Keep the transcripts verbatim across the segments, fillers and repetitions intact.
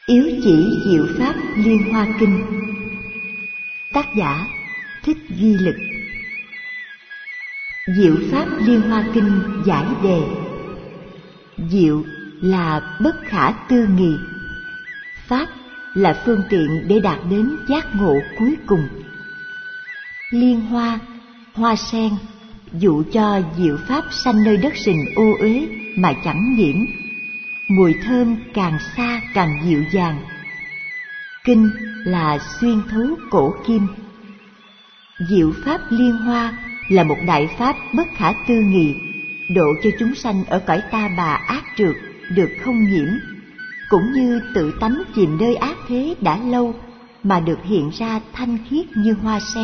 Yếu chỉ diệu pháp Liên Hoa Kinh. Tác giả Thích Duy Lực. Diệu pháp Liên Hoa Kinh giải đề: diệu là bất khả tư nghị, pháp là phương tiện để đạt đến giác ngộ cuối cùng. Liên hoa, hoa sen, dụ cho diệu pháp sanh nơi đất sình ô uế mà chẳng nhiễm, mùi thơm càng xa càng dịu dàng. Kinh là xuyên thấu cổ kim. Diệu pháp liên hoa là một đại pháp bất khả tư nghị, độ cho chúng sanh ở cõi ta bà ác trượt được không nhiễm, cũng như tự tánh chìm nơi ác thế đã lâu mà được hiện ra thanh khiết như hoa sen.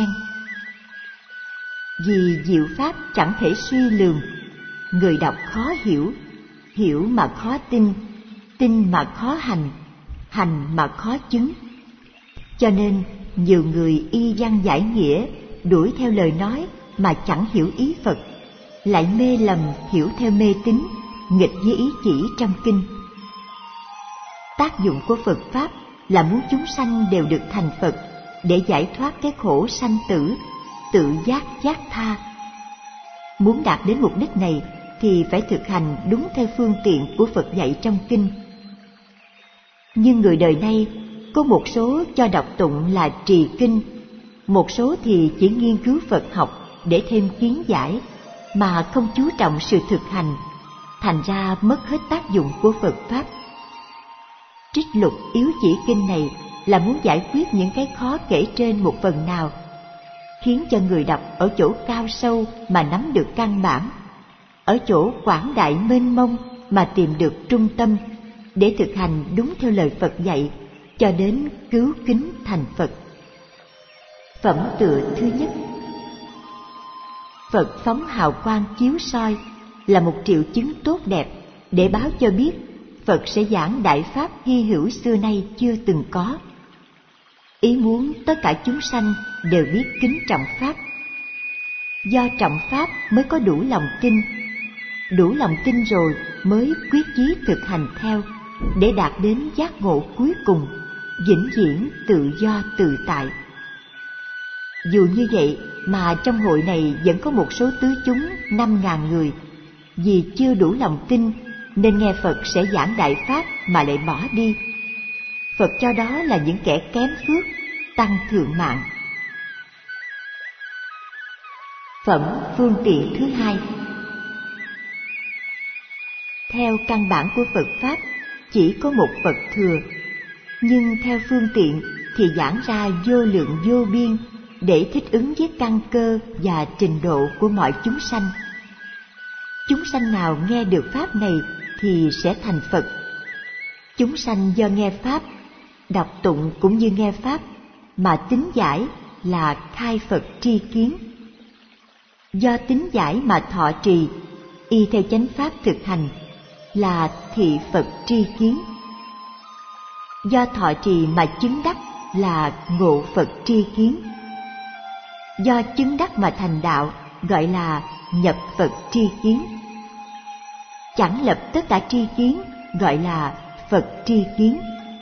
Vì diệu pháp chẳng thể suy lường, người đọc khó hiểu, hiểu mà khó tin, tin mà khó hành, hành mà khó chứng. Cho nên nhiều người y văn giải nghĩa, đuổi theo lời nói mà chẳng hiểu ý Phật, lại mê lầm hiểu theo mê tín, nghịch với ý chỉ trong kinh. Tác dụng của Phật Pháp là muốn chúng sanh đều được thành Phật, để giải thoát cái khổ sanh tử, tự giác giác tha. Muốn đạt đến mục đích này thì phải thực hành đúng theo phương tiện của Phật dạy trong kinh. Nhưng người đời nay có một số cho đọc tụng là trì kinh, một số thì chỉ nghiên cứu Phật học để thêm kiến giải, mà không chú trọng sự thực hành, thành ra mất hết tác dụng của Phật Pháp. Trích lục yếu chỉ kinh này là muốn giải quyết những cái khó kể trên một phần nào, khiến cho người đọc ở chỗ cao sâu mà nắm được căn bản, ở chỗ quảng đại mênh mông mà tìm được trung tâm, để thực hành đúng theo lời Phật dạy, cho đến cứu kính thành Phật. Phẩm tựa thứ nhất: Phật phóng hào quang chiếu soi là một triệu chứng tốt đẹp để báo cho biết Phật sẽ giảng đại pháp hy hữu xưa nay chưa từng có. Ý muốn tất cả chúng sanh đều biết kính trọng pháp. Do trọng pháp mới có đủ lòng tin, đủ lòng tin rồi mới quyết chí thực hành theo, để đạt đến giác ngộ cuối cùng, vĩnh viễn tự do tự tại. Dù như vậy mà trong hội này vẫn có một số tứ chúng năm ngàn người, vì chưa đủ lòng tin nên nghe Phật sẽ giảng đại pháp mà lại bỏ đi. Phật cho đó là những kẻ kém phước, tăng thượng mạng. Phẩm phương tiện thứ hai: Theo căn bản của Phật Pháp chỉ có một Phật thừa, nhưng theo phương tiện thì giảng ra vô lượng vô biên để thích ứng với căn cơ và trình độ của mọi chúng sanh. Chúng sanh nào nghe được Pháp này thì sẽ thành Phật. Chúng sanh do nghe Pháp, đọc tụng cũng như nghe Pháp, mà tín giải là khai Phật tri kiến. Do tín giải mà thọ trì, y theo chánh Pháp thực hành, là thị Phật tri kiến. Do thọ trì mà chứng đắc là ngộ Phật tri kiến. Do chứng đắc mà thành đạo gọi là nhập Phật tri kiến. Chẳng lập tất cả tri kiến gọi là Phật tri kiến.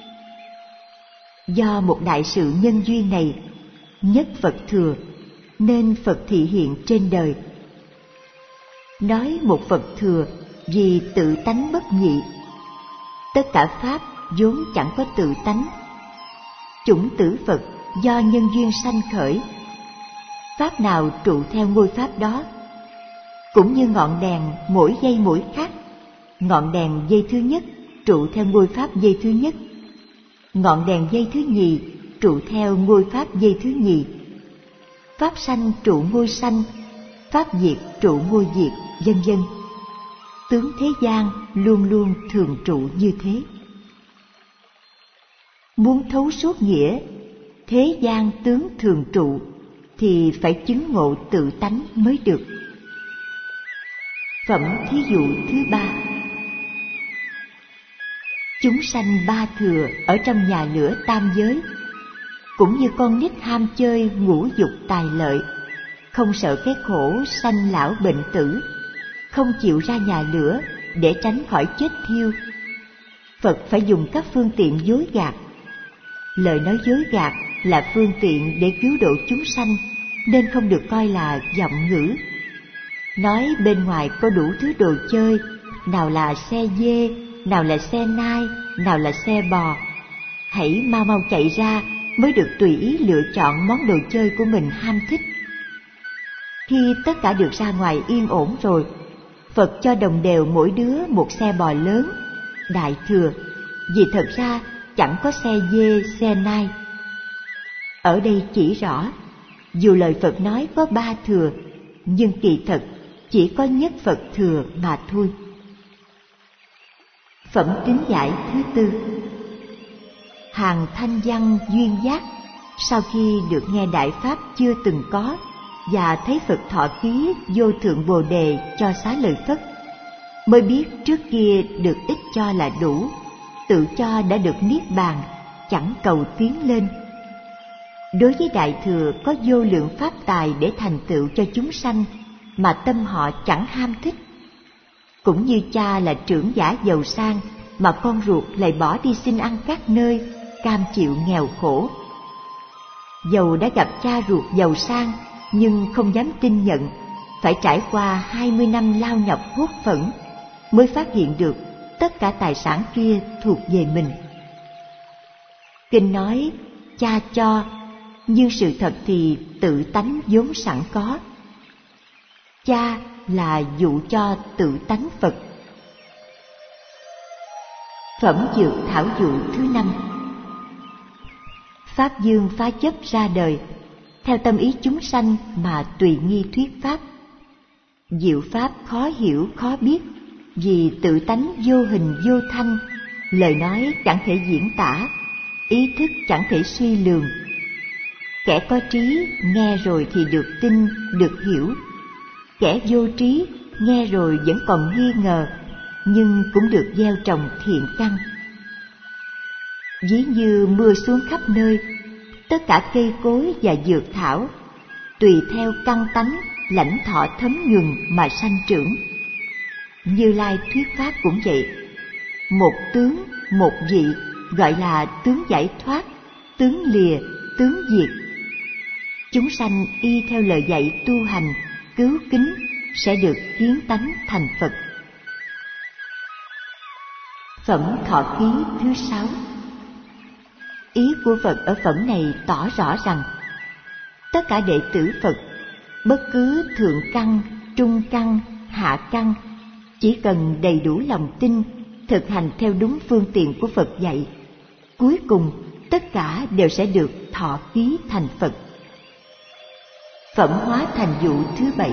Do một đại sự nhân duyên này, nhất Phật thừa, nên Phật thị hiện trên đời. Nói một Phật thừa vì tự tánh bất nhị. Tất cả Pháp vốn chẳng có tự tánh. Chủng tử Phật do nhân duyên sanh khởi. Pháp nào trụ theo ngôi Pháp đó. Cũng như ngọn đèn mỗi giây mỗi khác. Ngọn đèn dây thứ nhất trụ theo ngôi Pháp dây thứ nhất. Ngọn đèn dây thứ nhì trụ theo ngôi Pháp dây thứ nhì. Pháp sanh trụ ngôi sanh, Pháp diệt trụ ngôi diệt, vân vân. Tướng thế gian luôn luôn thường trụ như thế. Muốn thấu suốt nghĩa thế gian tướng thường trụ thì phải chứng ngộ tự tánh mới được. Phẩm thí dụ thứ ba: Chúng sanh ba thừa ở trong nhà lửa tam giới, cũng như con nít ham chơi ngũ dục tài lợi, không sợ cái khổ sanh lão bệnh tử, không chịu ra nhà lửa để tránh khỏi chết thiêu. Phật phải dùng các phương tiện dối gạt. Lời nói dối gạt là phương tiện để cứu độ chúng sanh, nên không được coi là giọng ngữ. Nói bên ngoài có đủ thứ đồ chơi, nào là xe dê, nào là xe nai, nào là xe bò. Hãy mau mau chạy ra mới được tùy ý lựa chọn món đồ chơi của mình ham thích. Khi tất cả được ra ngoài yên ổn rồi, Phật cho đồng đều mỗi đứa một xe bò lớn, đại thừa, vì thật ra chẳng có xe dê, xe nai. Ở đây chỉ rõ, dù lời Phật nói có ba thừa, nhưng kỳ thật chỉ có nhất Phật thừa mà thôi. Phẩm tín giải thứ tư. Hàng thanh văn duyên giác, sau khi được nghe đại pháp chưa từng có và thấy Phật thọ ký vô thượng bồ đề cho xá lợi Phất, mới biết trước kia được ít cho là đủ, tự cho đã được niết bàn, chẳng cầu tiến lên. Đối với đại thừa có vô lượng pháp tài để thành tựu cho chúng sanh, mà tâm họ chẳng ham thích. Cũng như cha là trưởng giả giàu sang, mà con ruột lại bỏ đi xin ăn các nơi, cam chịu nghèo khổ. Dầu đã gặp cha ruột giàu sang, nhưng không dám tin nhận, phải trải qua hai mươi năm lao nhọc hốt phẫn, mới phát hiện được tất cả tài sản kia thuộc về mình. Kinh nói cha cho, nhưng sự thật thì tự tánh vốn sẵn có. Cha là dụ cho tự tánh Phật. Phẩm dược thảo dụ thứ năm. Pháp dương phá chấp ra đời, theo tâm ý chúng sanh mà tùy nghi thuyết pháp. Diệu pháp khó hiểu khó biết, vì tự tánh vô hình vô thanh, lời nói chẳng thể diễn tả, ý thức chẳng thể suy lường. Kẻ có trí nghe rồi thì được tin, được hiểu. Kẻ vô trí nghe rồi vẫn còn nghi ngờ, nhưng cũng được gieo trồng thiện căn. Ví như mưa xuống khắp nơi, tất cả cây cối và dược thảo tùy theo căn tánh lãnh thọ thấm nhuần mà sanh trưởng. Như Lai thuyết pháp cũng vậy, một tướng một vị gọi là tướng giải thoát, tướng lìa, tướng diệt. Chúng sanh y theo lời dạy tu hành, cứu kính sẽ được kiến tánh thành Phật. Phẩm thọ ký thứ sáu. Ý của Phật ở phẩm này tỏ rõ rằng tất cả đệ tử Phật, bất cứ thượng căn, trung căn, hạ căn, chỉ cần đầy đủ lòng tin, thực hành theo đúng phương tiện của Phật dạy, cuối cùng tất cả đều sẽ được thọ ký thành Phật. Phẩm hóa thành dụ thứ bảy.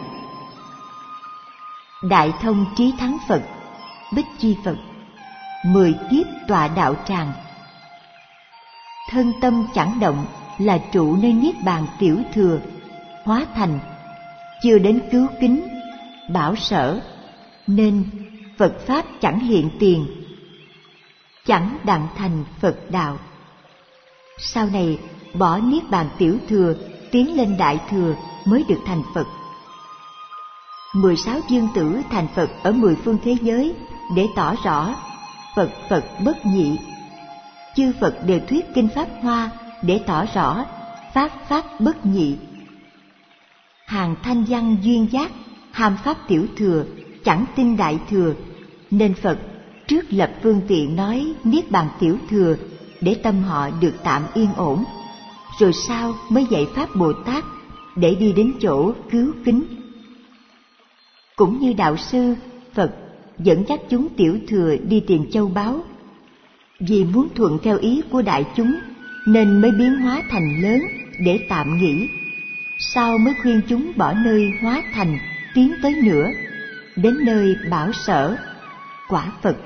Đại thông trí thắng Phật, Bích Chi Phật, mười kiếp tọa đạo tràng. Thân tâm chẳng động là trụ nơi niết bàn tiểu thừa, hóa thành, chưa đến cứu kính, bảo sở, nên Phật Pháp chẳng hiện tiền, chẳng đặng thành Phật đạo. Sau này bỏ niết bàn tiểu thừa, tiến lên đại thừa mới được thành Phật. Mười sáu dương tử thành Phật ở mười phương thế giới để tỏ rõ Phật Phật bất nhị. Chư Phật đều thuyết kinh Pháp Hoa để tỏ rõ Pháp Pháp bất nhị. Hàng thanh văn duyên giác ham pháp tiểu thừa, chẳng tin đại thừa, nên Phật trước lập phương tiện nói niết bàn tiểu thừa để tâm họ được tạm yên ổn, rồi sau mới dạy pháp Bồ Tát để đi đến chỗ cứu kính. Cũng như đạo sư, Phật dẫn dắt chúng tiểu thừa đi tìm châu báu. Vì muốn thuận theo ý của đại chúng nên mới biến hóa thành lớn để tạm nghỉ, sau mới khuyên chúng bỏ nơi hóa thành tiến tới nữa, đến nơi bảo sở, quả Phật.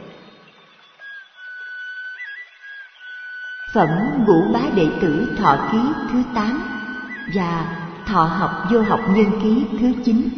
Phẩm ngũ bá đệ tử thọ ký thứ tám và thọ học vô học nhân ký thứ chín.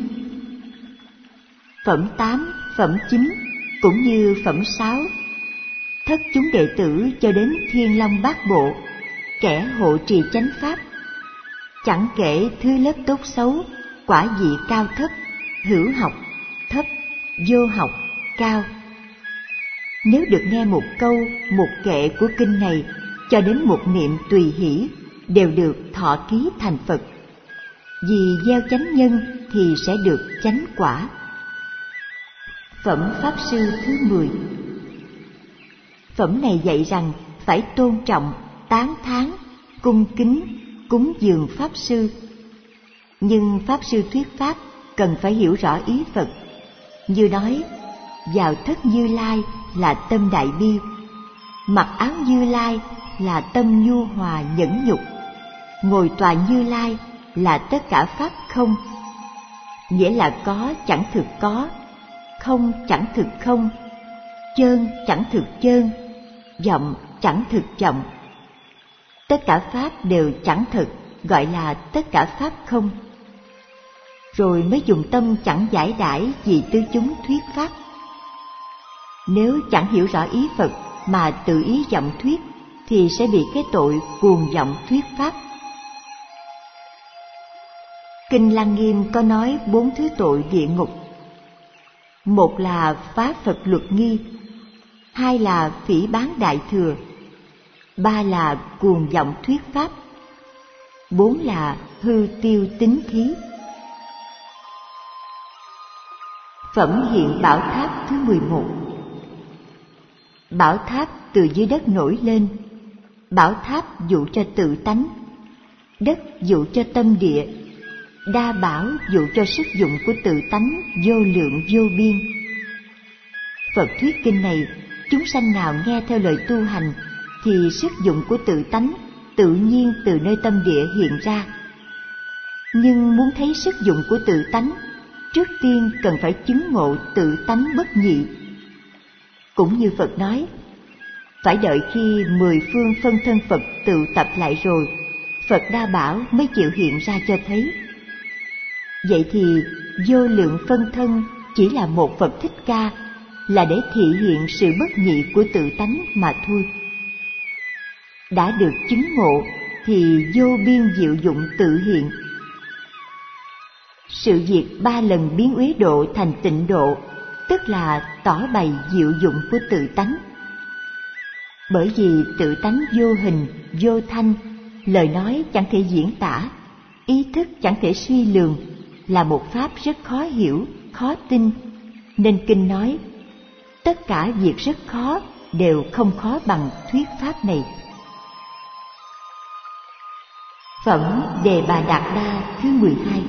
Phẩm tám, phẩm chín cũng như phẩm sáu, thất chúng đệ tử cho đến Thiên Long Bát Bộ, kẻ hộ trì chánh pháp, chẳng kể thứ lớp tốt xấu, quả vị cao thấp, hữu học, thấp, vô học, cao. Nếu được nghe một câu, một kệ của kinh này cho đến một niệm tùy hỷ, đều được thọ ký thành Phật. Vì gieo chánh nhân thì sẽ được chánh quả. Phẩm Pháp Sư thứ mười. Phẩm này dạy rằng phải tôn trọng, tán thán, cung kính, cúng dường Pháp Sư. Nhưng Pháp Sư thuyết Pháp cần phải hiểu rõ ý Phật. Như nói, vào thất Như Lai là tâm đại bi, mặc áo Như Lai là tâm nhu hòa nhẫn nhục, ngồi tọa Như Lai là tất cả Pháp không. Nghĩa là có chẳng thực có, không chẳng thực không, chơn chẳng thực chơn, vọng chẳng thực vọng. Tất cả Pháp đều chẳng thực, gọi là tất cả Pháp không. Rồi mới dùng tâm chẳng giải đãi vì tứ chúng thuyết Pháp. Nếu chẳng hiểu rõ ý Phật mà tự ý vọng thuyết, thì sẽ bị cái tội cuồng vọng thuyết Pháp. Kinh Lăng Nghiêm có nói bốn thứ tội địa ngục. Một là phá Phật luật nghi, hai là phỉ báng Đại Thừa, ba là cuồng vọng thuyết Pháp, bốn là hư tiêu tín thí. Phẩm Hiện Bảo Tháp thứ mười một. Bảo tháp từ dưới đất nổi lên. Bảo tháp dụ cho tự tánh, đất dụ cho tâm địa, đa bảo dụ cho sức dụng của tự tánh vô lượng vô biên. Phật thuyết kinh này, chúng sanh nào nghe theo lời tu hành thì sức dụng của tự tánh tự nhiên từ nơi tâm địa hiện ra. Nhưng muốn thấy sức dụng của tự tánh, trước tiên cần phải chứng ngộ tự tánh bất nhị. Cũng như Phật nói, phải đợi khi mười phương phân thân Phật tự tập lại rồi, Phật đa bảo mới chịu hiện ra cho thấy. Vậy thì vô lượng phân thân chỉ là một Phật Thích Ca, là để thị hiện sự bất nhị của tự tánh mà thôi. Đã được chứng ngộ thì vô biên diệu dụng tự hiện. Sự việc ba lần biến uế độ thành tịnh độ, tức là tỏ bày diệu dụng của tự tánh. Bởi vì tự tánh vô hình, vô thanh, lời nói chẳng thể diễn tả, ý thức chẳng thể suy lường, là một pháp rất khó hiểu, khó tin, nên kinh nói tất cả việc rất khó đều không khó bằng thuyết pháp này. Phẩm Đề Bà Đạt Đa thứ mười hai.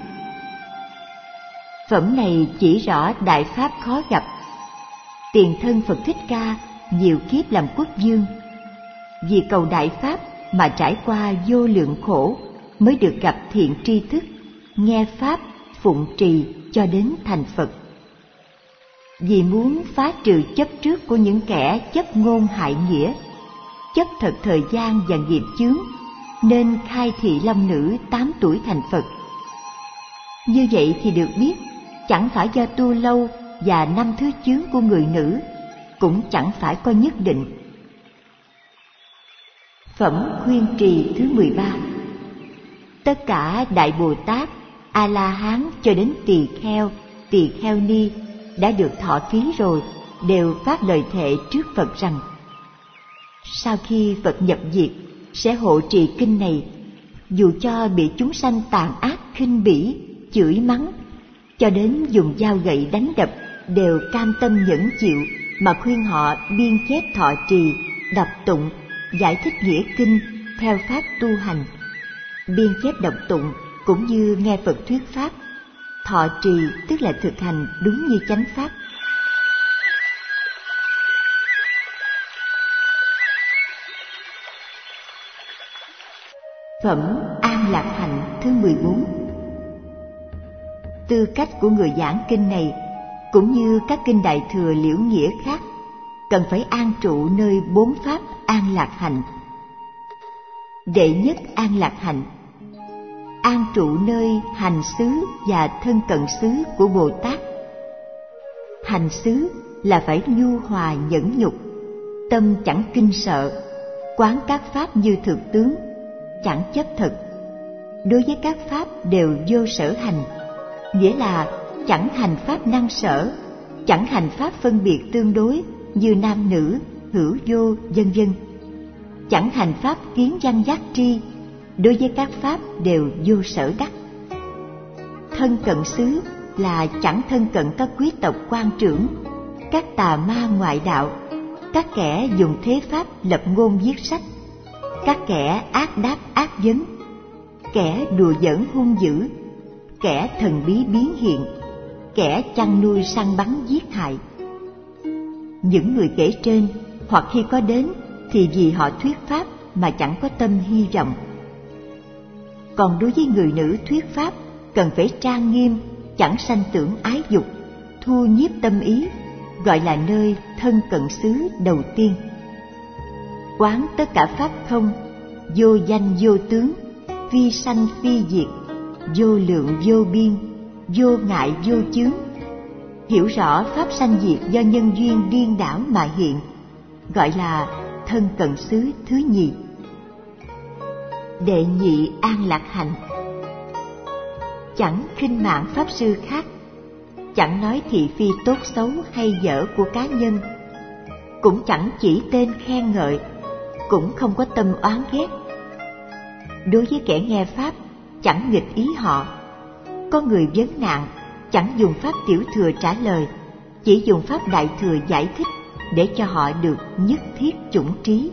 Phẩm này chỉ rõ đại pháp khó gặp. Tiền thân Phật Thích Ca nhiều kiếp làm quốc vương, vì cầu đại pháp mà trải qua vô lượng khổ mới được gặp thiện tri thức, nghe pháp, phụng trì cho đến thành Phật. Vì muốn phá trừ chấp trước của những kẻ chấp ngôn hại nghĩa, chấp thật thời gian và nghiệp chướng, nên khai thị long nữ tám tuổi thành Phật. Như vậy thì được biết, chẳng phải do tu lâu và năm thứ chướng của người nữ, cũng chẳng phải có nhất định. Phẩm Khuyên Trì thứ mười ba. Tất cả Đại Bồ Tát, A-la-hán cho đến Tỳ Kheo, Tỳ Kheo Ni đã được thọ ký rồi, đều phát lời thệ trước Phật rằng sau khi Phật nhập diệt sẽ hộ trì kinh này, dù cho bị chúng sanh tàn ác khinh bỉ, chửi mắng, cho đến dùng dao gậy đánh đập, đều cam tâm nhẫn chịu mà khuyên họ biên chép thọ trì, đọc tụng, giải thích nghĩa kinh theo pháp tu hành. Biên chép đọc tụng cũng như nghe Phật thuyết pháp. Thọ trì tức là thực hành đúng như chánh pháp. Phẩm An Lạc Hạnh thứ mười bốn. Tư cách của người giảng kinh này, cũng như các kinh Đại Thừa Liễu Nghĩa khác, cần phải an trụ nơi bốn pháp an lạc hạnh. Đệ nhất an lạc hạnh, an trụ nơi hành xứ và thân cận xứ của Bồ Tát. Hành xứ là phải nhu hòa nhẫn nhục, tâm chẳng kinh sợ, quán các pháp như thực tướng, chẳng chấp thực. Đối với các pháp đều vô sở hành, nghĩa là chẳng hành pháp năng sở, chẳng hành pháp phân biệt tương đối, như nam nữ, hữu vô, vân vân. Chẳng hành pháp kiến văn giác tri, đối với các pháp đều vô sở đắc. Thân cận xứ là chẳng thân cận các quý tộc quan trưởng, các tà ma ngoại đạo, các kẻ dùng thế pháp lập ngôn viết sách, các kẻ ác đáp ác vấn, kẻ đùa giỡn hung dữ, kẻ thần bí biến hiện, kẻ chăn nuôi săn bắn giết hại. Những người kể trên hoặc khi có đến thì vì họ thuyết pháp mà chẳng có tâm hy vọng. Còn đối với người nữ thuyết pháp cần phải trang nghiêm, chẳng sanh tưởng ái dục, thu nhiếp tâm ý, gọi là nơi thân cận xứ đầu tiên. Quán tất cả pháp không, vô danh vô tướng, phi sanh phi diệt, vô lượng vô biên, vô ngại vô chướng. Hiểu rõ pháp sanh diệt do nhân duyên điên đảo mà hiện, gọi là thân cận xứ thứ nhì. Đệ nhị an lạc hạnh. Chẳng khinh mạng pháp sư khác, chẳng nói thị phi tốt xấu hay dở của cá nhân, cũng chẳng chỉ tên khen ngợi, cũng không có tâm oán ghét. Đối với kẻ nghe pháp, chẳng nghịch ý họ. Có người vấn nạn, chẳng dùng pháp tiểu thừa trả lời, chỉ dùng pháp đại thừa giải thích để cho họ được nhất thiết chủng trí.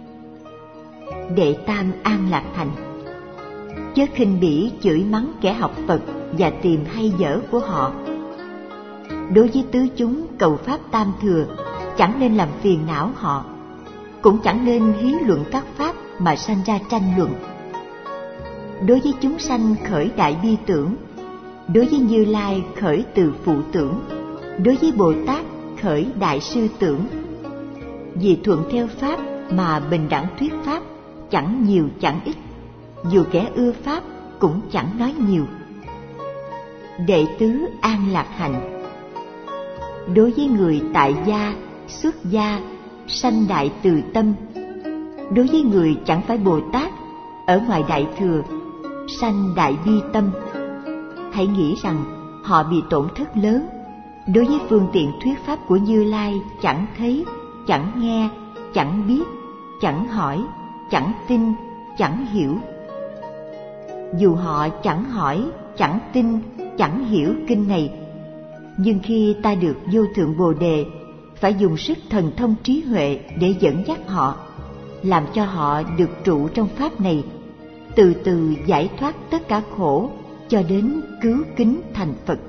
Đệ tam an lạc hạnh. Chớ khinh bỉ chửi mắng kẻ học Phật và tìm hay dở của họ. Đối với tứ chúng cầu pháp tam thừa, chẳng nên làm phiền não họ, cũng chẳng nên hí luận các pháp mà sanh ra tranh luận. Đối với chúng sanh khởi đại bi tưởng, đối với Như Lai khởi từ phụ tưởng, đối với Bồ Tát khởi đại sư tưởng. Vì thuận theo pháp mà bình đẳng thuyết pháp, chẳng nhiều chẳng ít, dù kẻ ưa pháp cũng chẳng nói nhiều. Đệ tứ an lạc hạnh. Đối với người tại gia, xuất gia, sanh đại từ tâm. Đối với người chẳng phải Bồ Tát, ở ngoài đại thừa, sanh đại bi tâm. Hãy nghĩ rằng họ bị tổn thất lớn. Đối với phương tiện thuyết pháp của Như Lai chẳng thấy, chẳng nghe, chẳng biết, chẳng hỏi, chẳng tin, chẳng hiểu. Dù họ chẳng hỏi, chẳng tin, chẳng hiểu kinh này, nhưng khi ta được vô thượng Bồ Đề, phải dùng sức thần thông trí huệ để dẫn dắt họ, làm cho họ được trụ trong pháp này, từ từ giải thoát tất cả khổ cho đến cứu kính thành Phật.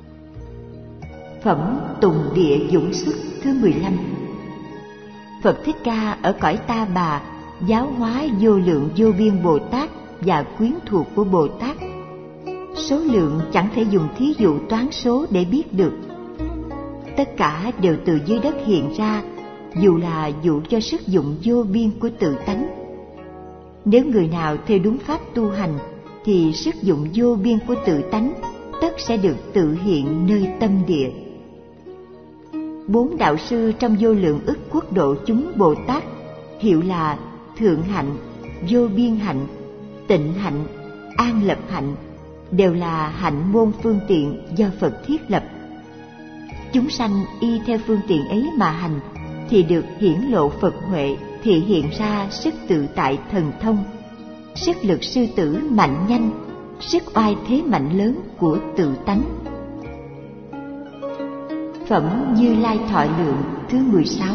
Phẩm Tùng Địa Dũng Xuất thứ mười lăm. Phật Thích Ca ở cõi Ta Bà giáo hóa vô lượng vô biên Bồ Tát và quyến thuộc của Bồ Tát. Số lượng chẳng thể dùng thí dụ toán số để biết được. Tất cả đều từ dưới đất hiện ra, dù là dụ cho sức dụng vô biên của tự tánh. Nếu người nào theo đúng pháp tu hành, thì sức dụng vô biên của tự tánh tất sẽ được tự hiện nơi tâm địa. Bốn đạo sư trong vô lượng ức quốc độ chúng Bồ Tát hiệu là Thượng Hạnh, Vô Biên Hạnh, Tịnh Hạnh, An Lập Hạnh, đều là hạnh môn phương tiện do Phật thiết lập. Chúng sanh y theo phương tiện ấy mà hành, thì được hiển lộ Phật huệ, thị hiện ra sức tự tại thần thông, sức lực sư tử mạnh nhanh, sức oai thế mạnh lớn của tự tánh. Phẩm Như Lai Thọ Lượng thứ mười sáu.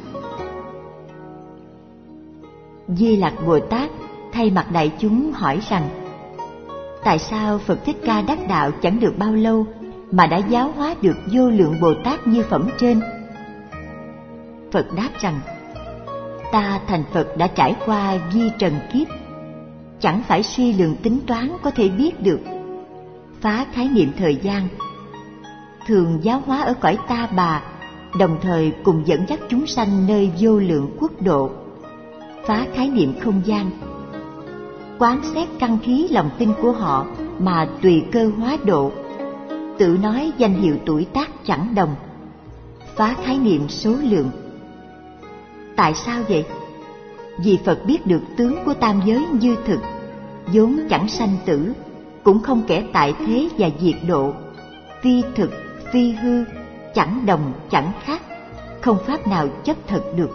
Di Lặc Bồ Tát thay mặt đại chúng hỏi rằng: tại sao Phật Thích Ca đắc đạo chẳng được bao lâu mà đã giáo hóa được vô lượng Bồ Tát như phẩm trên? Phật đáp rằng: ta thành Phật đã trải qua vi trần kiếp, chẳng phải suy lường tính toán có thể biết được, phá khái niệm thời gian, thường giáo hóa ở cõi Ta Bà, đồng thời cùng dẫn dắt chúng sanh nơi vô lượng quốc độ, phá khái niệm không gian, quán xét căn khí lòng tin của họ mà tùy cơ hóa độ, tự nói danh hiệu tuổi tác chẳng đồng, phá khái niệm số lượng. Tại sao vậy? Vì Phật biết được tướng của tam giới như thực, vốn chẳng sanh tử, cũng không kẻ tại thế và diệt độ, phi thực, phi hư, chẳng đồng, chẳng khác, không pháp nào chấp thật được.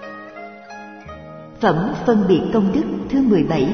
Phẩm phân biệt công đức thứ mười bảy.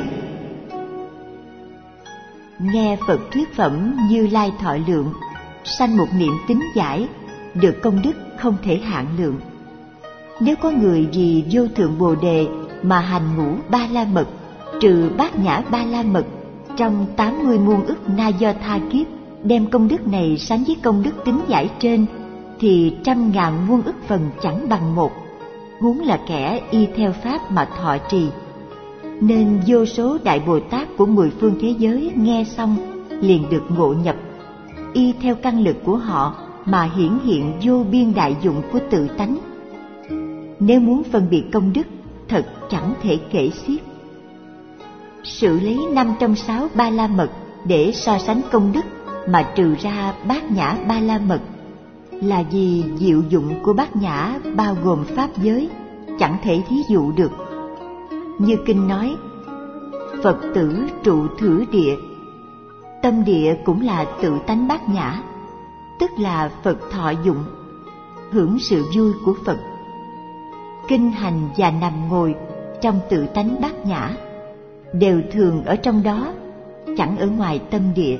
Nghe Phật thuyết phẩm Như Lai thọ lượng, sanh một niệm tín giải, được công đức không thể hạn lượng. Nếu có người vì vô thượng Bồ Đề mà hành ngũ ba la mật, trừ bát nhã ba la mật trong tám mươi muôn ức na do tha kiếp, đem công đức này sánh với công đức tín giải trên, thì trăm ngàn muôn ức phần chẳng bằng một, huống là kẻ y theo pháp mà thọ trì. Nên vô số đại Bồ Tát của mười phương thế giới nghe xong liền được ngộ nhập, y theo căn lực của họ mà hiển hiện vô biên đại dụng của tự tánh. Nếu muốn phân biệt công đức, thật chẳng thể kể xiết. Sự lấy năm trong sáu ba la mật để so sánh công đức mà trừ ra bát nhã ba la mật, là vì diệu dụng của bát nhã bao gồm pháp giới, chẳng thể thí dụ được. Như kinh nói, Phật tử trụ thử địa, tâm địa cũng là tự tánh bát nhã, tức là Phật thọ dụng, hưởng sự vui của Phật. Kinh hành và nằm ngồi trong tự tánh bát nhã, đều thường ở trong đó, chẳng ở ngoài tâm địa.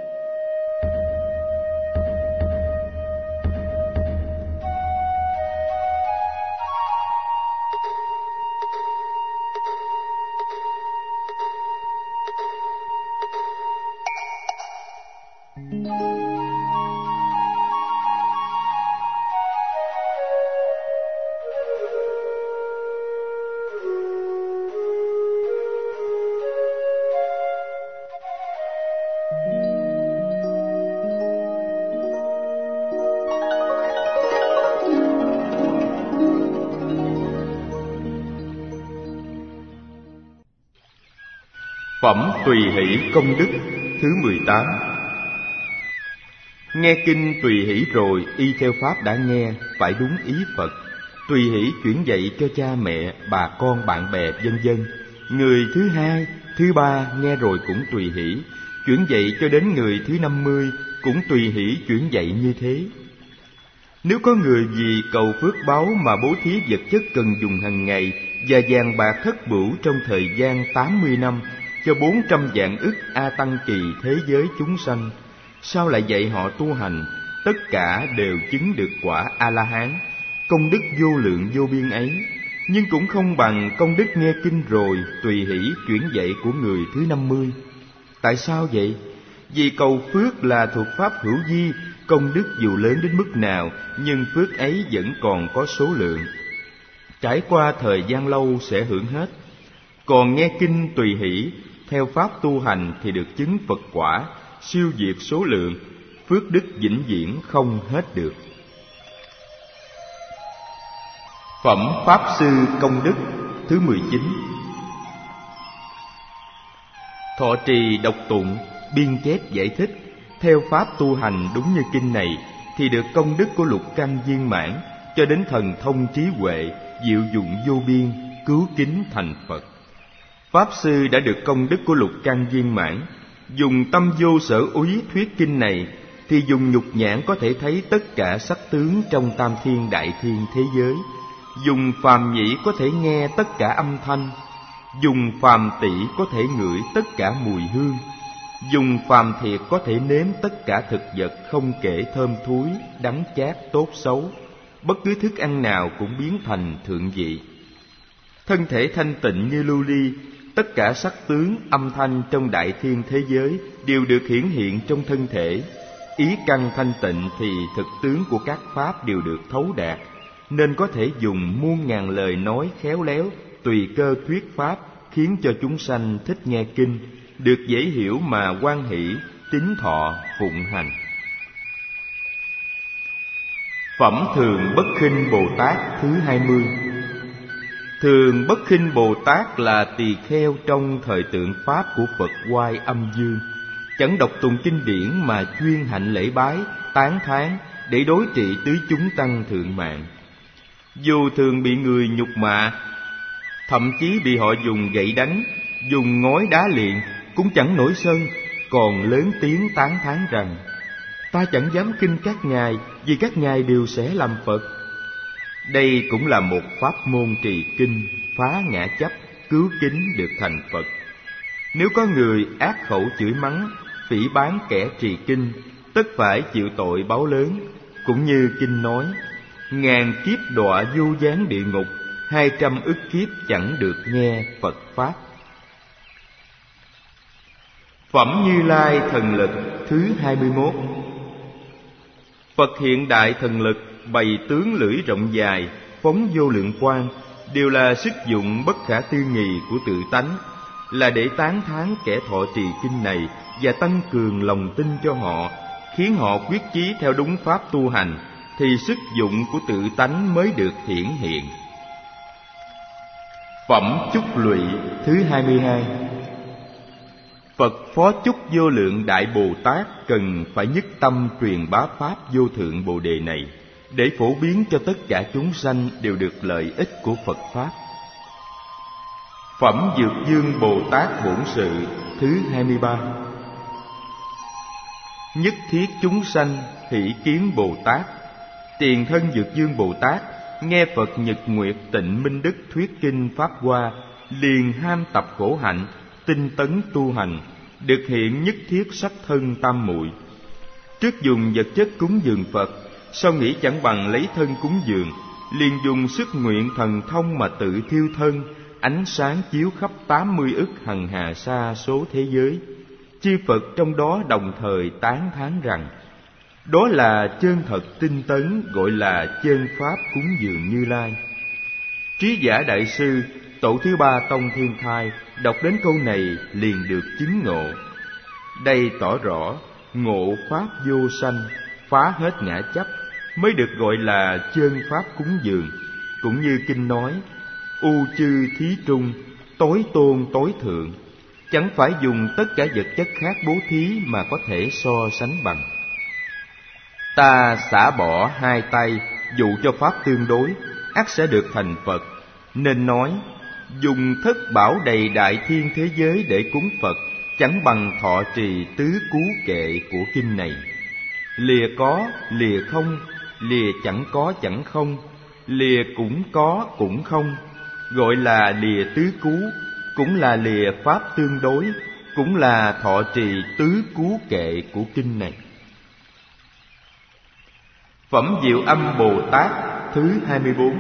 Phẩm tùy hỷ công đức thứ mười tám. Nghe kinh tùy hỷ rồi, y theo pháp đã nghe, phải đúng ý Phật. Tùy hỷ chuyển dạy cho cha mẹ, bà con, bạn bè, vân vân. Người thứ hai, thứ ba nghe rồi cũng tùy hỷ, chuyển dạy cho đến người thứ năm mươi cũng tùy hỷ chuyển dạy như thế. Nếu có người vì cầu phước báu mà bố thí vật chất cần dùng hàng ngày và vàng bạc thất bửu trong thời gian tám mươi năm cho bốn trăm vạn ức A Tăng kỳ thế giới chúng sanh, sao lại dạy họ tu hành, tất cả đều chứng được quả A-la-hán, công đức vô lượng vô biên ấy, nhưng cũng không bằng công đức nghe kinh rồi tùy hỷ chuyển dạy của người thứ năm mươi. Tại sao vậy? Vì cầu phước là thuộc pháp hữu vi, công đức dù lớn đến mức nào, nhưng phước ấy vẫn còn có số lượng. Trải qua thời gian lâu sẽ hưởng hết. Còn nghe kinh tùy hỷ, theo pháp tu hành thì được chứng Phật quả, siêu diệt số lượng, phước đức vĩnh viễn không hết được. Phẩm Pháp Sư Công Đức thứ mười chín. Thọ trì đọc tụng, biên chép giải thích, theo pháp tu hành đúng như kinh này, thì được công đức của lục căn viên mãn, cho đến thần thông trí huệ, diệu dụng vô biên, cứu kính thành Phật. Pháp Sư đã được công đức của lục căn viên mãn, dùng tâm vô sở úy thuyết kinh này, thì dùng nhục nhãn có thể thấy tất cả sắc tướng trong tam thiên đại thiên thế giới, dùng phàm nhĩ có thể nghe tất cả âm thanh, dùng phàm tỷ có thể ngửi tất cả mùi hương, dùng phàm thiệt có thể nếm tất cả thực vật không kể thơm thúi, đắng chát, tốt xấu, bất cứ thức ăn nào cũng biến thành thượng vị. Thân thể thanh tịnh như lưu ly, tất cả sắc tướng, âm thanh trong đại thiên thế giới đều được hiển hiện trong thân thể. Ý căn thanh tịnh thì thực tướng của các pháp đều được thấu đạt, nên có thể dùng muôn ngàn lời nói khéo léo, tùy cơ thuyết pháp, khiến cho chúng sanh thích nghe kinh, được dễ hiểu mà hoan hỷ, tín thọ, phụng hành. Phẩm Thường Bất Khinh Bồ Tát thứ hai mươi. Thường Bất Khinh Bồ Tát là tỳ kheo trong thời tượng pháp của Phật Oai Âm Dương, chẳng đọc tụng kinh điển mà chuyên hạnh lễ bái, tán thán để đối trị tứ chúng tăng thượng mạng. Dù thường bị người nhục mạ, thậm chí bị họ dùng gậy đánh, dùng ngói đá liệng, cũng chẳng nổi sân, còn lớn tiếng tán thán rằng: ta chẳng dám khinh các ngài, vì các ngài đều sẽ làm Phật. Đây cũng là một pháp môn trì kinh, phá ngã chấp, cứu kính được thành Phật. Nếu có người ác khẩu chửi mắng, phỉ báng kẻ trì kinh, tất phải chịu tội báo lớn. Cũng như kinh nói, ngàn kiếp đọa vô gián địa ngục, hai trăm ức kiếp chẳng được nghe Phật pháp. Phẩm Như Lai thần lực thứ hai mươi mốt. Phật hiện đại thần lực, bày tướng lưỡi rộng dài, phóng vô lượng quang, đều là sức dụng bất khả tư nghị của tự tánh, là để tán thán kẻ thọ trì kinh này và tăng cường lòng tin cho họ, khiến họ quyết chí theo đúng pháp tu hành, thì sức dụng của tự tánh mới được hiển hiện. Phẩm Chúc Lụy thứ hai mươi hai. Phật Phó Chúc Vô Lượng Đại Bồ Tát cần phải nhất tâm truyền bá pháp vô thượng Bồ Đề này, để phổ biến cho tất cả chúng sanh đều được lợi ích của Phật Pháp. Phẩm Dược Dương Bồ Tát Bổn Sự thứ hai mươi ba. Nhất thiết chúng sanh hỷ kiến Bồ Tát. Tiền thân Dược Dương Bồ Tát nghe Phật Nhật Nguyệt Tịnh Minh Đức thuyết kinh Pháp Hoa, liền ham tập khổ hạnh, tinh tấn tu hành, được hiện nhất thiết sắc thân tam muội. Trước dùng vật chất cúng dường Phật, sau nghĩ chẳng bằng lấy thân cúng dường, liền dùng sức nguyện thần thông mà tự thiêu thân, ánh sáng chiếu khắp tám mươi ức hằng hà sa số thế giới. Chư Phật trong đó đồng thời tán thán rằng, đó là chân thật tinh tấn, gọi là chân pháp cúng dường Như Lai. Trí giả đại sư tổ thứ ba Tông Thiên Thai đọc đến câu này liền được chứng ngộ. Đây tỏ rõ ngộ pháp vô sanh, phá hết ngã chấp, mới được gọi là chân pháp cúng dường. Cũng như kinh nói, u chư thí trung, tối tôn tối thượng, chẳng phải dùng tất cả vật chất khác bố thí mà có thể so sánh bằng. Ta xả bỏ hai tay dụ cho pháp tương đối, ắt sẽ được thành Phật. Nên nói, dùng thất bảo đầy đại thiên thế giới để cúng Phật, chẳng bằng thọ trì tứ cú kệ của kinh này. Lìa có, lìa không, lìa chẳng có chẳng không, lìa cũng có cũng không, gọi là lìa tứ cú, cũng là lìa pháp tương đối, cũng là thọ trì tứ cú kệ của kinh này. Phẩm Diệu Âm Bồ Tát thứ hai mươi bốn.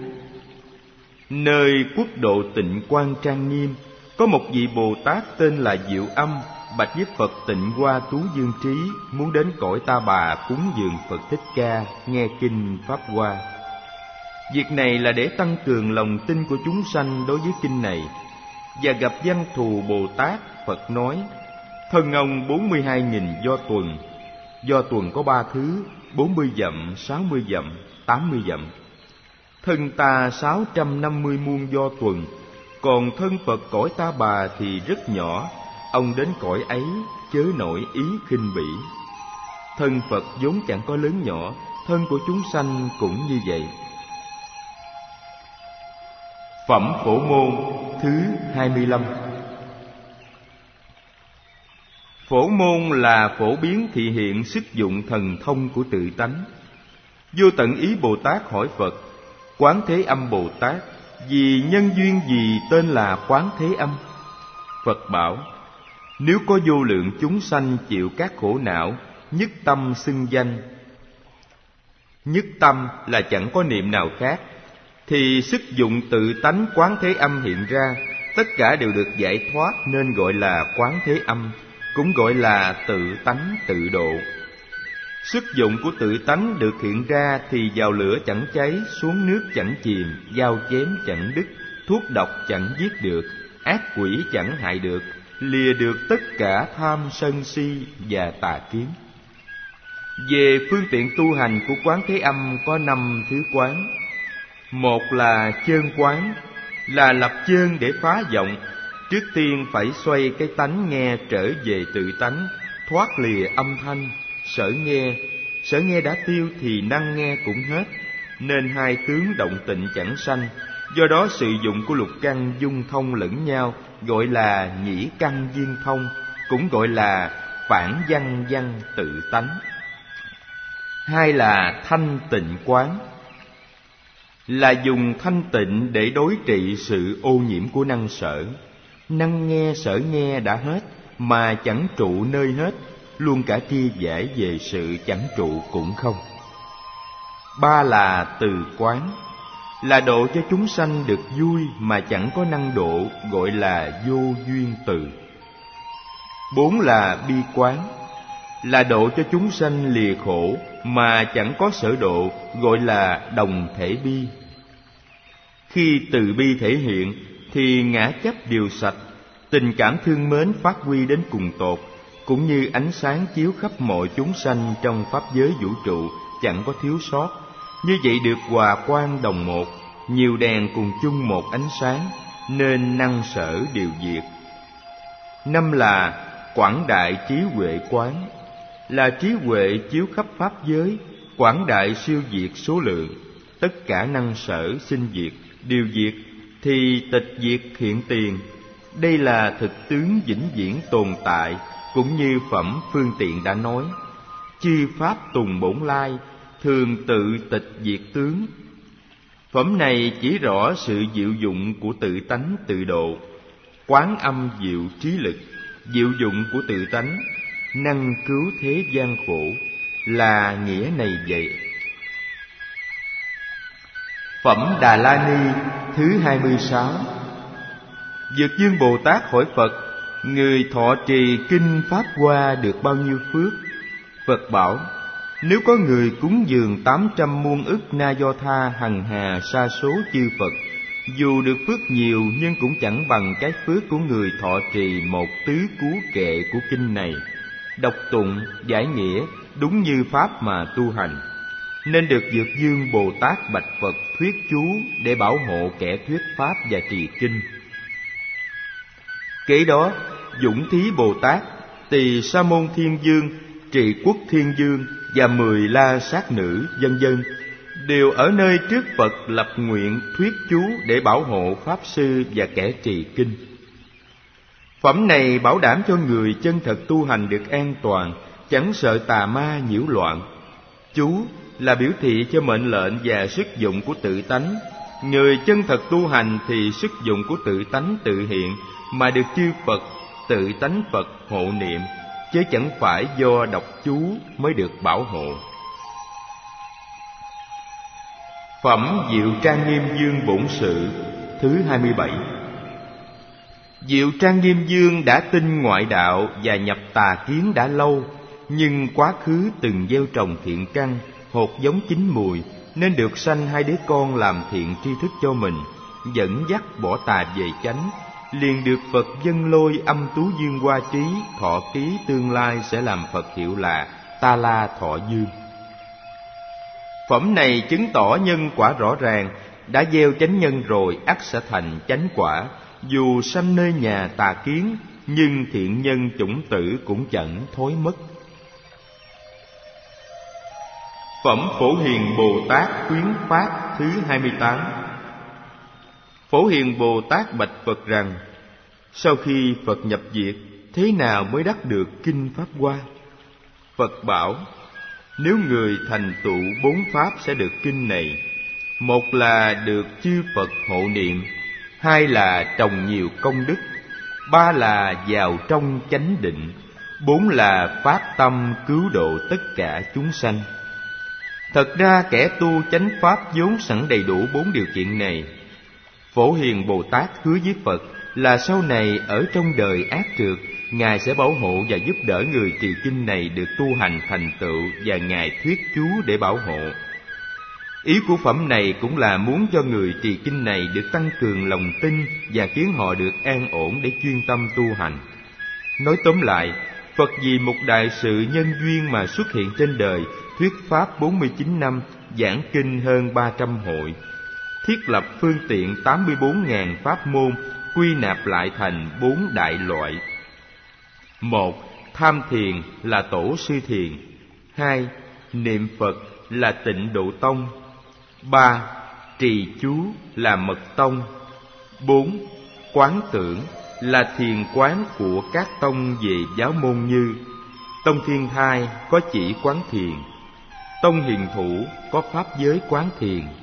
Nơi quốc độ Tịnh Quang trang nghiêm, có một vị Bồ Tát tên là Diệu Âm, bạch với Phật Tịnh Hoa Tú Dương Trí, muốn đến cõi Ta Bà cúng dường Phật Thích Ca, nghe kinh Pháp Hoa. Việc này là để tăng cường lòng tin của chúng sanh đối với kinh này. Và gặp Văn Thù Bồ Tát, Phật nói, thân ông bốn mươi hai nghìn do tuần. Do tuần có ba thứ, bốn mươi dặm, sáu mươi dặm, tám mươi dặm. Thân ta sáu trăm năm mươi muôn do tuần, còn thân Phật cõi Ta Bà thì rất nhỏ, ông đến cõi ấy chớ nổi ý khinh bỉ. Thân Phật vốn chẳng có lớn nhỏ, thân của chúng sanh cũng như vậy. Phẩm Phổ Môn thứ hai mươi lăm. Phổ môn là phổ biến thị hiện sức dụng thần thông của tự tánh. Vô Tận Ý Bồ Tát hỏi Phật, Quán Thế Âm Bồ Tát, vì nhân duyên gì tên là Quán Thế Âm? Phật bảo, nếu có vô lượng chúng sanh chịu các khổ não, nhất tâm xưng danh. Nhất tâm là chẳng có niệm nào khác, thì sức dụng tự tánh Quán Thế Âm hiện ra, tất cả đều được giải thoát, nên gọi là Quán Thế Âm, cũng gọi là tự tánh tự độ. Sức dụng của tự tánh được hiện ra thì vào lửa chẳng cháy, xuống nước chẳng chìm, dao chém chẳng đứt, thuốc độc chẳng giết được, ác quỷ chẳng hại được, lìa được tất cả tham sân si và tà kiến. Về phương tiện tu hành của Quán Thế Âm có năm thứ quán. Một là chơn quán, là lập chơn để phá vọng. Trước tiên phải xoay cái tánh nghe trở về tự tánh, thoát lìa âm thanh. Sở nghe, sở nghe đã tiêu thì năng nghe cũng hết, nên hai tướng động tịnh chẳng sanh. Do đó sự dụng của lục căn dung thông lẫn nhau, gọi là nhĩ căn viên thông, cũng gọi là phản văn văn tự tánh. Hai là thanh tịnh quán. là dùng thanh tịnh để đối trị sự ô nhiễm của năng sở. Năng nghe sở nghe đã hết mà chẳng trụ nơi hết, luôn cả tri giải về sự chẳng trụ cũng không. Ba là từ quán, là độ cho chúng sanh được vui mà chẳng có năng độ, gọi là vô duyên từ. Bốn là bi quán, là độ cho chúng sanh lìa khổ mà chẳng có sở độ, gọi là đồng thể bi. Khi từ bi thể hiện thì ngã chấp đều sạch, tình cảm thương mến phát huy đến cùng tột, cũng như ánh sáng chiếu khắp mọi chúng sanh trong pháp giới vũ trụ, chẳng có thiếu sót. Như vậy được hòa quang đồng một, nhiều đèn cùng chung một ánh sáng, nên năng sở đều diệt. Năm là quảng đại trí huệ quán, là trí huệ chiếu khắp pháp giới, quảng đại siêu diệt số lượng, tất cả năng sở sinh diệt, điều diệt thì tịch diệt hiện tiền. Đây là thực tướng vĩnh viễn tồn tại, cũng như phẩm phương tiện đã nói. Chư pháp tùng bổn lai, thường tự tịch diệt tướng. Phẩm này chỉ rõ sự diệu dụng của tự tánh tự độ, quán âm diệu trí lực, diệu dụng của tự tánh, năng cứu thế gian khổ, là nghĩa này vậy. Phẩm Đà La Ni thứ hai mươi sáu. Dược Dương Bồ Tát hỏi Phật: người thọ trì kinh Pháp Hoa được bao nhiêu phước? Phật bảo: nếu có người cúng dường tám trăm muôn ức na do tha hằng hà sa số chư Phật, dù được phước nhiều nhưng cũng chẳng bằng cái phước của người thọ trì một tứ cú kệ của kinh này, đọc tụng giải nghĩa đúng như pháp mà tu hành. Nên được Dược Dương Bồ Tát bạch Phật thuyết chú để bảo hộ kẻ thuyết pháp và trì kinh. Kế đó Dũng Thí Bồ Tát, Tỳ Sa Môn Thiên Dương, Trị Quốc Thiên Dương và mười la sát nữ vân vân đều ở nơi trước Phật lập nguyện thuyết chú để bảo hộ pháp sư và kẻ trì kinh. Phẩm này bảo đảm cho người chân thật tu hành được an toàn, chẳng sợ tà ma nhiễu loạn. Chú là biểu thị cho mệnh lệnh và sức dụng của tự tánh. Người chân thật tu hành thì sức dụng của tự tánh tự hiện, mà được chư Phật, tự tánh Phật hộ niệm, chứ chẳng phải do đọc chú mới được bảo hộ. Phẩm Diệu Trang Nghiêm Dương Bổn Sự thứ hai mươi bảy. Diệu Trang Nghiêm Dương đã tin ngoại đạo và nhập tà kiến đã lâu, nhưng quá khứ từng gieo trồng thiện căn, hột giống chín mùi, nên được sanh hai đứa con làm thiện tri thức cho mình, dẫn dắt bỏ tà về chánh, liền được Phật dâng lôi âm tú dương hoa trí, thọ ký tương lai sẽ làm Phật hiệu là Ta La Thọ Dương. Phẩm này chứng tỏ nhân quả rõ ràng, đã gieo chánh nhân rồi ắt sẽ thành chánh quả. Dù sanh nơi nhà tà kiến, nhưng thiện nhân chủng tử cũng chẳng thối mất. Phẩm Phổ Hiền Bồ Tát Khuyến Pháp thứ hai mươi tám. Phổ Hiền Bồ Tát bạch Phật rằng: sau khi Phật nhập diệt, thế nào mới đắc được kinh Pháp Hoa? Phật bảo: nếu người thành tựu bốn pháp sẽ được kinh này. Một là được chư Phật hộ niệm, hai là trồng nhiều công đức, ba là vào trong chánh định, bốn là phát tâm cứu độ tất cả chúng sanh. Thật ra kẻ tu chánh pháp vốn sẵn đầy đủ bốn điều kiện này. Phổ Hiền Bồ Tát hứa với Phật là sau này ở trong đời ác trượt, Ngài sẽ bảo hộ và giúp đỡ người trì kinh này được tu hành thành tựu, và Ngài thuyết chú để bảo hộ. Ý của phẩm này cũng là muốn cho người trì kinh này được tăng cường lòng tin và khiến họ được an ổn để chuyên tâm tu hành. Nói tóm lại, Phật vì một đại sự nhân duyên mà xuất hiện trên đời, thuyết pháp bốn mươi chín năm, giảng kinh hơn ba trăm hội, thiết lập phương tiện tám mươi bốn nghìn pháp môn, quy nạp lại thành bốn đại loại. Một, tham thiền là tổ sư thiền. Hai, niệm Phật là Tịnh Độ Tông. Ba, trì chú là Mật Tông. Bốn, quán tưởng là thiền quán của các tông về giáo môn như Tông Thiên Thai có chỉ quán thiền, Tông Hiền Thủ có pháp giới quán thiền,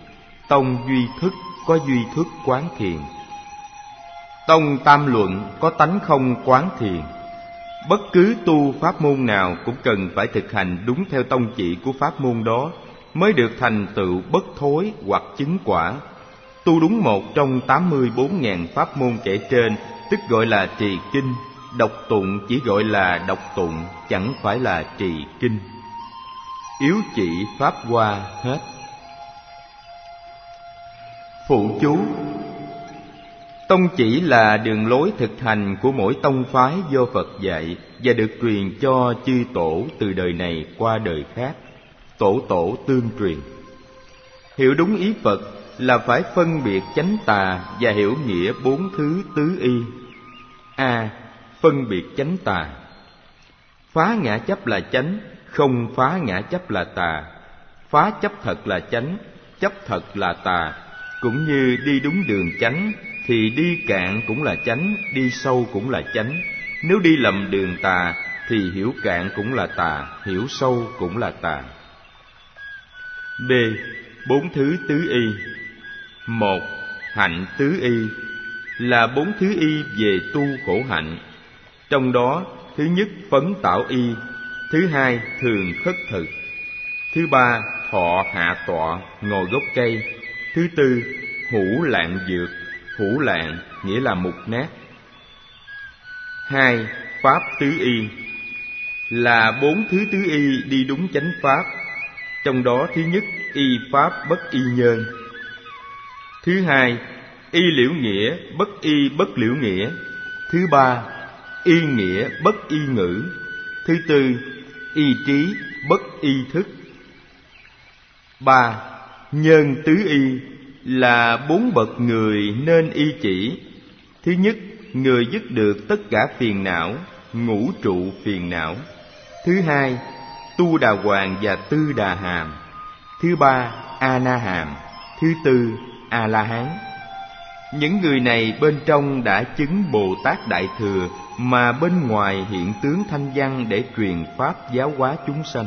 tông duy thức có duy thức quán thiền. Tông tam luận có tánh không quán thiền. Bất cứ tu pháp môn nào cũng cần phải thực hành đúng theo tông chỉ của pháp môn đó mới được thành tựu bất thối hoặc chứng quả. Tu đúng một trong tám mươi bốn nghìn pháp môn kể trên tức gọi là trì kinh. Đọc tụng chỉ gọi là đọc tụng, chẳng phải là trì kinh. Yếu chỉ pháp hoa hết. Phụ chú: tông chỉ là đường lối thực hành của mỗi tông phái do Phật dạy và được truyền cho chư tổ từ đời này qua đời khác, tổ tổ tương truyền. Hiểu đúng ý Phật là phải phân biệt chánh tà và hiểu nghĩa bốn thứ tứ y. A. Phân biệt chánh tà. Phá ngã chấp là chánh, không phá ngã chấp là tà. Phá chấp thật là chánh, chấp thật là tà. Cũng như đi đúng đường chánh thì đi cạn cũng là chánh, đi sâu cũng là chánh. Nếu đi lầm đường tà thì hiểu cạn cũng là tà, hiểu sâu cũng là tà. B. Bốn thứ tứ y. Một. Hạnh tứ y là bốn thứ y về tu khổ hạnh. Trong đó, thứ nhất phấn tạo y, thứ hai thường khất thực, thứ ba thọ hạ tọa ngồi gốc cây, thứ tư hữu lạng dược. Hữu lạng nghĩa là mục nát. Hai. Pháp tứ y là bốn thứ tứ y đi đúng chánh pháp. Trong đó thứ nhất y pháp bất y nhân, thứ hai y liễu nghĩa bất y bất liễu nghĩa, thứ ba y nghĩa bất y ngữ, thứ tư y trí bất y thức. Ba. Nhân tứ y là bốn bậc người nên y chỉ. Thứ nhất, người dứt được tất cả phiền não, ngũ trụ phiền não. Thứ hai, tu đà hoàng và tư đà hàm. Thứ ba, a na hàm. Thứ tư, a la hán. Những người này bên trong đã chứng Bồ Tát Đại Thừa, mà bên ngoài hiện tướng thanh văn để truyền pháp giáo hóa chúng sanh.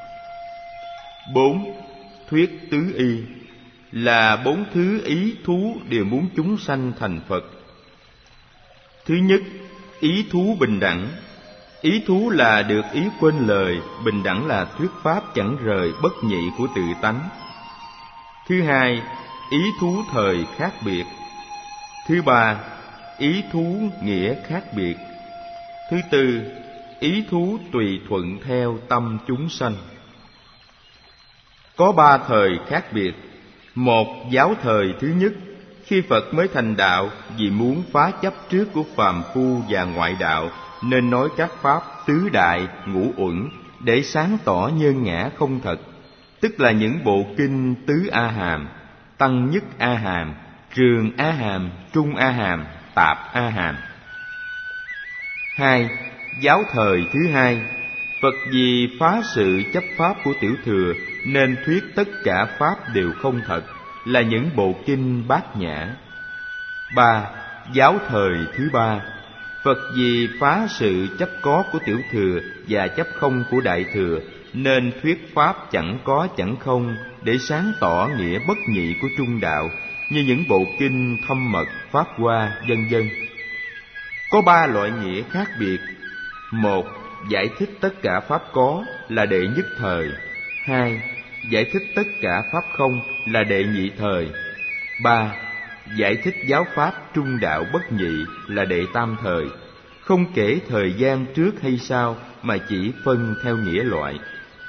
Bốn. Thuyết tứ y là bốn thứ ý thú đều muốn chúng sanh thành Phật. Thứ nhất, ý thú bình đẳng. Ý thú là được ý quên lời, bình đẳng là thuyết pháp chẳng rời bất nhị của tự tánh. Thứ hai, ý thú thời khác biệt. Thứ ba, ý thú nghĩa khác biệt. Thứ tư, ý thú tùy thuận theo tâm chúng sanh. Có ba thời khác biệt. Một, giáo thời thứ nhất, khi Phật mới thành đạo, vì muốn phá chấp trước của phàm phu và ngoại đạo, nên nói các pháp tứ đại, ngũ uẩn để sáng tỏ nhân ngã không thật, tức là những bộ kinh tứ A Hàm, tăng nhất A Hàm, trường A Hàm, trung A Hàm, tạp A Hàm. Hai, giáo thời thứ hai, Phật vì phá sự chấp pháp của tiểu thừa nên thuyết tất cả pháp đều không thật, là những bộ kinh bát nhã. Ba, giáo thời thứ ba, Phật vì phá sự chấp có của tiểu thừa và chấp không của đại thừa nên thuyết pháp chẳng có chẳng không để sáng tỏ nghĩa bất nhị của trung đạo, như những bộ kinh thâm mật, pháp hoa, vân vân. Có ba loại nghĩa khác biệt. Một, giải thích tất cả pháp có là đệ nhất thời. Hai, giải thích tất cả pháp không là đệ nhị thời. Ba, giải thích giáo pháp trung đạo bất nhị là đệ tam thời, không kể thời gian trước hay sau mà chỉ phân theo nghĩa loại.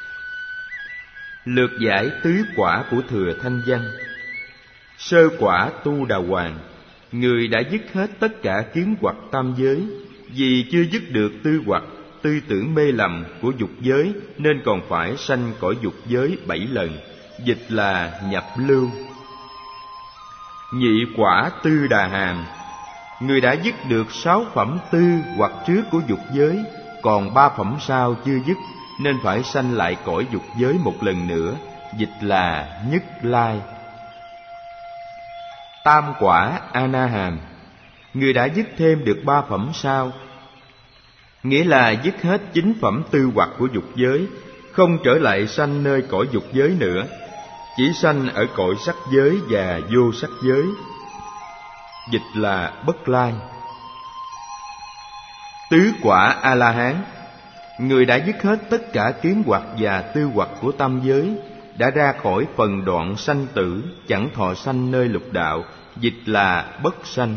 Lược giải tứ quả của thừa thanh văn. Sơ quả tu đà hoàng, người đã dứt hết tất cả kiến hoặc tam giới, vì chưa dứt được tư hoặc tư tưởng mê lầm của dục giới nên còn phải sanh cõi dục giới bảy lần, dịch là nhập lưu. Nhị quả tư đà hàm, người đã dứt được sáu phẩm tư hoặc trước của dục giới, còn ba phẩm sau chưa dứt nên phải sanh lại cõi dục giới một lần nữa, dịch là nhất lai. Tam quả a na hàm, người đã dứt thêm được ba phẩm sau, nghĩa là dứt hết chín phẩm tư hoặc của dục giới, không trở lại sanh nơi cõi dục giới nữa. chỉ sanh ở cõi sắc giới và vô sắc giới, dịch là bất lai. Tứ quả A-la-hán, người đã dứt hết tất cả kiến hoặc và tư hoặc của tam giới, đã ra khỏi phần đoạn sanh tử, chẳng thọ sanh nơi lục đạo, dịch là bất sanh.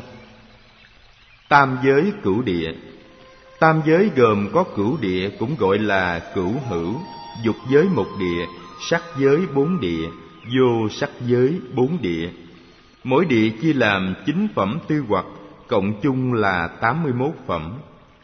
Tam giới cửu địa, tam giới gồm có cửu địa cũng gọi là cửu hữu, dục giới một địa, sắc giới bốn địa, vô sắc giới bốn địa. Mỗi địa chia làm chín phẩm tư hoặc, cộng chung là tám mươi mốt phẩm.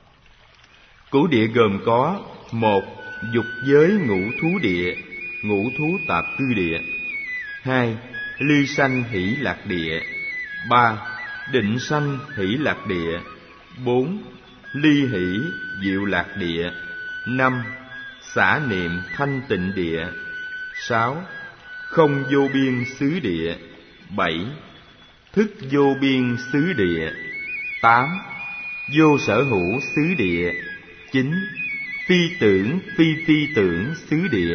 Cửu địa gồm có: một. Dục giới ngũ thú địa, ngũ thú tạp cư địa. Hai. Ly sanh hỷ lạc địa. Ba. Định sanh hỷ lạc địa. Bốn. Ly hỷ diệu lạc địa. Năm. Xả niệm thanh tịnh địa. Sáu. Không vô biên xứ địa. Bảy. Thức vô biên xứ địa. Tám. Vô sở hữu xứ địa. Chín. Phi tưởng phi phi tưởng xứ địa.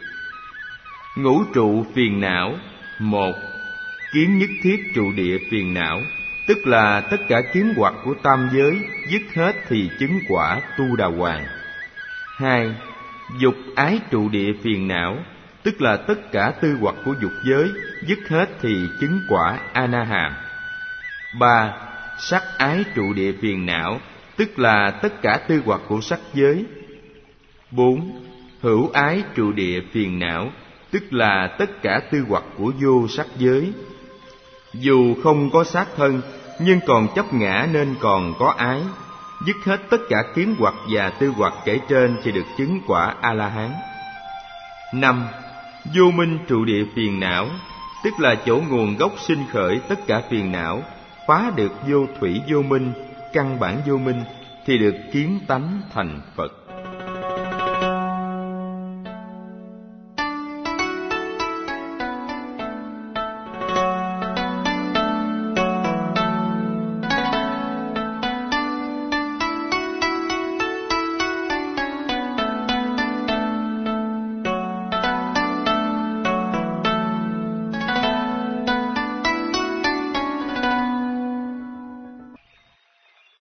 Ngũ trụ phiền não. Một. Kiến nhất thiết trụ địa phiền não, tức là tất cả kiến hoặc của tam giới dứt hết thì chứng quả Tu Đà Hoàng. Hai. Dục ái trụ địa phiền não, tức là tất cả tư hoặc của dục giới dứt hết thì chứng quả A Na Hàm. Ba. Sắc ái trụ địa phiền não, tức là tất cả tư hoặc của sắc giới. Bốn. Hữu ái trụ địa phiền não, tức là tất cả tư hoặc của vô sắc giới. Dù không có xác thân, nhưng còn chấp ngã nên còn có ái. Dứt hết tất cả kiến hoặc và tư hoặc kể trên thì được chứng quả A-la-hán. Năm. Vô minh trụ địa phiền não, tức là chỗ nguồn gốc sinh khởi tất cả phiền não. Phá được vô thủy vô minh, căn bản vô minh thì được kiến tánh thành Phật.